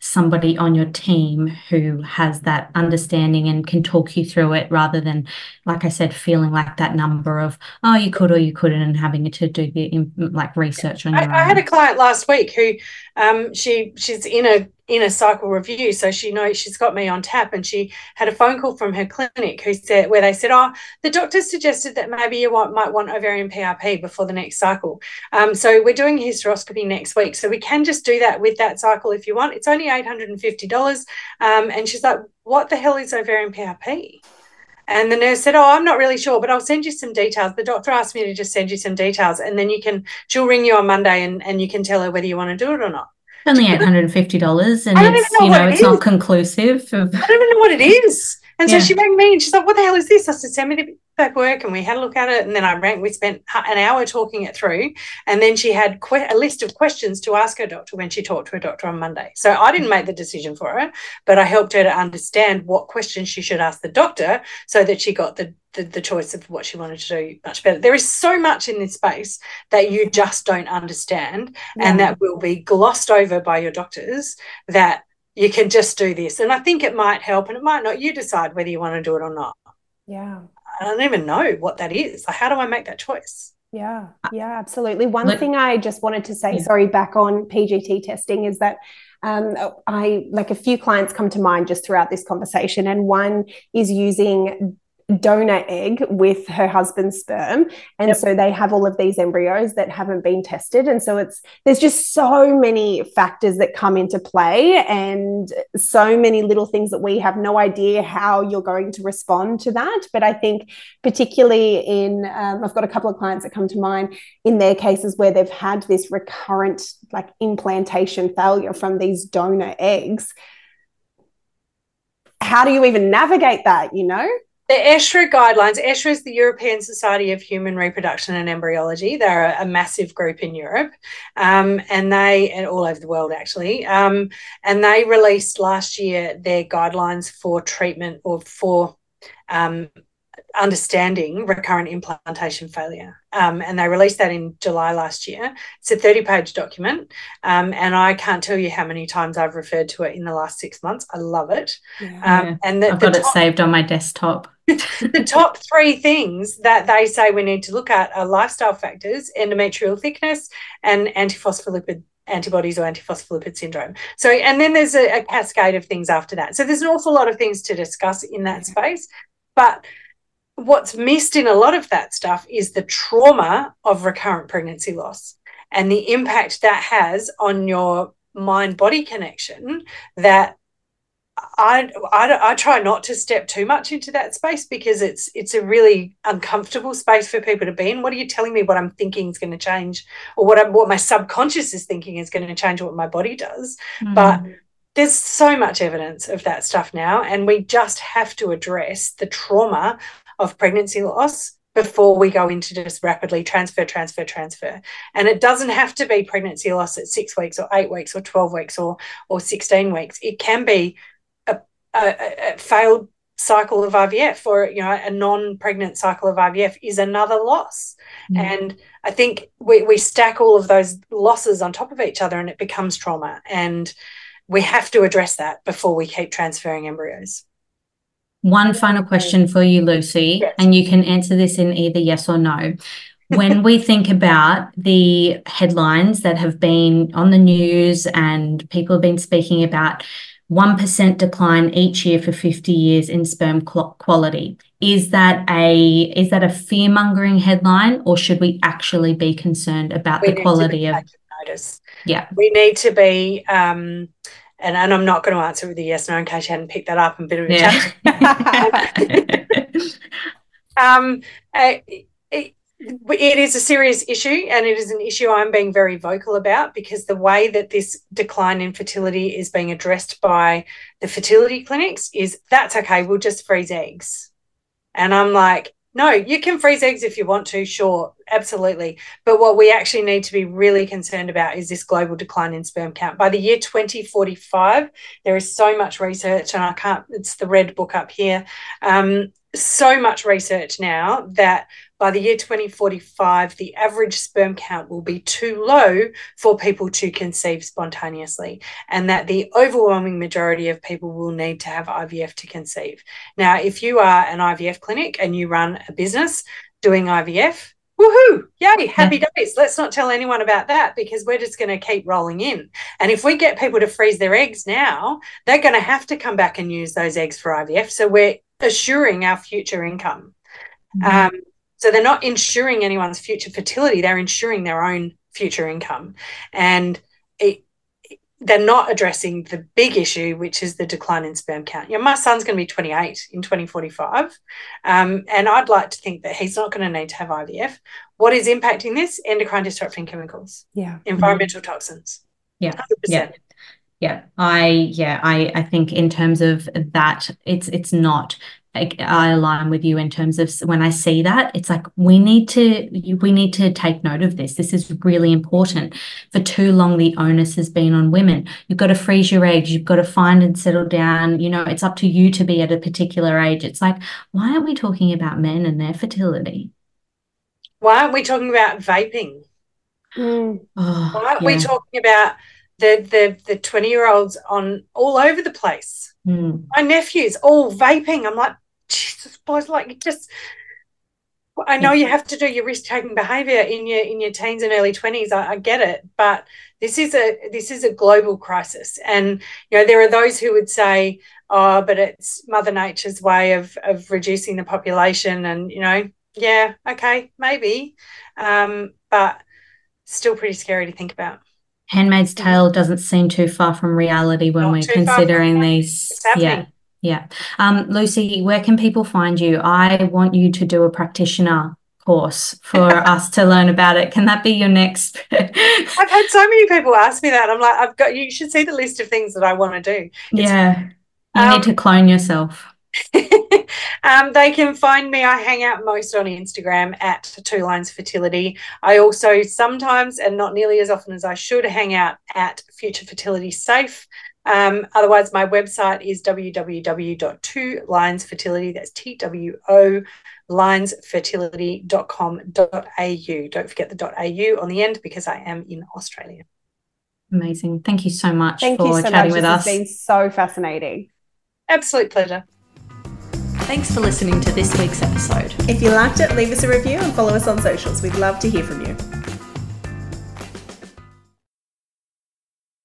somebody on your team who has that understanding and can talk you through it, rather than, like I said, feeling like that number of, oh, you could or you couldn't, and having to do the like research on your I, own. I had a client last week who um, she she's in a in a cycle review, so she knows she's got me on tap, and she had a phone call from her clinic who said where they said, oh, the doctor suggested that maybe you want, might want ovarian P R P before the next cycle. Um, so we're doing a hysteroscopy next week, so we can just do that with that cycle if you want. It's only eight hundred fifty dollars. Um, and she's like, what the hell is ovarian P R P? And the nurse said, oh, I'm not really sure, but I'll send you some details. The doctor asked me to just send you some details, and then you can, she'll ring you on Monday and, and you can tell her whether you want to do it or not. Only eight hundred fifty dollars, and I don't it's, even know you what know, it it's not is. conclusive. Of, I don't even know what it is. And Yeah. so she rang me and she's like, what the hell is this? I said, send me the paperwork, and we had a look at it, and then I rang, we spent an hour talking it through, and then she had que- a list of questions to ask her doctor when she talked to her doctor on Monday. So I didn't make the decision for her, but I helped her to understand what questions she should ask the doctor so that she got the The, the choice of what she wanted to do much better. There is so much in this space that you just don't understand, Yeah. and that will be glossed over by your doctors, that you can just do this. And I think it might help, and it might not. You decide whether you want to do it or not. Yeah. I don't even know what that is. Like, how do I make that choice? Yeah, yeah, absolutely. One Look- thing I just wanted to say, Yeah. sorry, back on P G T testing is that um, I like a few clients come to mind just throughout this conversation, and one is using donor egg with her husband's sperm, and Yep. so they have all of these embryos that haven't been tested, and so it's there's just so many factors that come into play, and so many little things that we have no idea how you're going to respond to that. But I think particularly in um, I've got a couple of clients that come to mind in their cases where they've had this recurrent like implantation failure from these donor eggs. How do you even navigate that, you know? The ESHRE guidelines, ESHRE is the European Society of Human Reproduction and Embryology. They're a, a massive group in Europe, um, and they, and all over the world actually, um, and they released last year their guidelines for treatment or for um, understanding recurrent implantation failure. Um, and they released that in July last year. It's a thirty-page document, um, and I can't tell you how many times I've referred to it in the last six months. I love it. Yeah. Um, Yeah. and the, I've the got it top- saved on my desktop. the top three things that they say we need to look at are lifestyle factors, endometrial thickness, and antiphospholipid antibodies or antiphospholipid syndrome. So, and then there's a, a cascade of things after that. So there's an awful lot of things to discuss in that space. But what's missed in a lot of that stuff is the trauma of recurrent pregnancy loss and the impact that has on your mind-body connection, that I, I, I try not to step too much into that space, because it's it's a really uncomfortable space for people to be in. What are you telling me what I'm thinking is going to change, or what I'm, what my subconscious is thinking is going to change what my body does? Mm. But there's so much evidence of that stuff now, and we just have to address the trauma of pregnancy loss before we go into just rapidly transfer, transfer, transfer. And it doesn't have to be pregnancy loss at six weeks or eight weeks or twelve weeks or or sixteen weeks. It can be a, a, a failed cycle of I V F, or, you know, a non-pregnant cycle of I V F is another loss. Mm. And I think we, we stack all of those losses on top of each other, and it becomes trauma. And we have to address that before we keep transferring embryos. One final question for you, Lucy, Yes. and you can answer this in either yes or no. When we think about the headlines that have been on the news and people have been speaking about one percent decline each year for fifty years in sperm qu- quality, is that a is that a fear-mongering headline, or should we actually be concerned about We the need to quality be of taking notice. yeah. We need to be, um, and, and I'm not going to answer with a yes, no, in case you hadn't picked that up, and a bit of a chat. Yeah. Um, uh, it, it is a serious issue, and it is an issue I'm being very vocal about, because the way that this decline in fertility is being addressed by the fertility clinics is, that's okay, we'll just freeze eggs. And I'm like, no, you can freeze eggs if you want to, sure, absolutely. But what we actually need to be really concerned about is this global decline in sperm count. By the year twenty forty-five, there is so much research, and I can't, it's the red book up here, um, so much research now that by the year twenty forty-five, the average sperm count will be too low for people to conceive spontaneously, and that the overwhelming majority of people will need to have I V F to conceive. Now, if you are an I V F clinic and you run a business doing I V F, woohoo, yay, happy yeah. days. Let's not tell anyone about that, because we're just going to keep rolling in. And if we get people to freeze their eggs now, they're going to have to come back and use those eggs for I V F. So we're assuring our future income. Mm-hmm. Um, so they're not ensuring anyone's future fertility, they're ensuring their own future income. And it, they're not addressing the big issue, which is the decline in sperm count. You know, my son's going to be twenty-eight in twenty forty-five, um, and I'd like to think that he's not going to need to have I V F. What is impacting this? Endocrine disrupting chemicals, yeah, environmental mm-hmm. toxins. Yeah, one hundred percent. yeah, yeah. I yeah, I I think in terms of that, it's it's not. I align with you in terms of when I see that, it's like we need to we need to take note of this. This is really important. For too long, the onus has been on women. You've got to freeze your eggs. You've got to find and settle down. You know, it's up to you to be at a particular age. It's like, why aren't we talking about men and their fertility? Why aren't we talking about vaping? Mm. Oh, why aren't yeah. we talking about the the the twenty-year-olds on all over the place? Mm. My nephews all vaping. I'm like, Jesus, boys, like just. I know you have to do your risk-taking behaviour in your in your teens and early twenties. I, I get it, but this is a this is a global crisis, and you know there are those who would say, "Oh, but it's Mother Nature's way of of reducing the population," and you know, yeah, okay, maybe, um, but still pretty scary to think about. Handmaid's Tale doesn't seem too far from reality when Not we're considering these. Yeah. Yeah. Um, Lucy, where can people find you? I want you to do a practitioner course for us to learn about it. Can that be your next? I've had so many people ask me that. I'm like, I've got, you should see the list of things that I want to do. It's, yeah. You um, need to clone yourself. um, they can find me. I hang out most on Instagram at Two Lines Fertility. I also sometimes, and not nearly as often as I should, hang out at Future Fertility Safe. Um, otherwise, my website is w w w dot two lines fertility, that's T W O, lines fertility dot com dot a u. Don't forget the .au on the end, because I am in Australia. Amazing. Thank you so much Thank for you so chatting much. with this us. It's been so fascinating. Absolute pleasure. Thanks for listening to this week's episode. If you liked it, leave us a review and follow us on socials. We'd love to hear from you.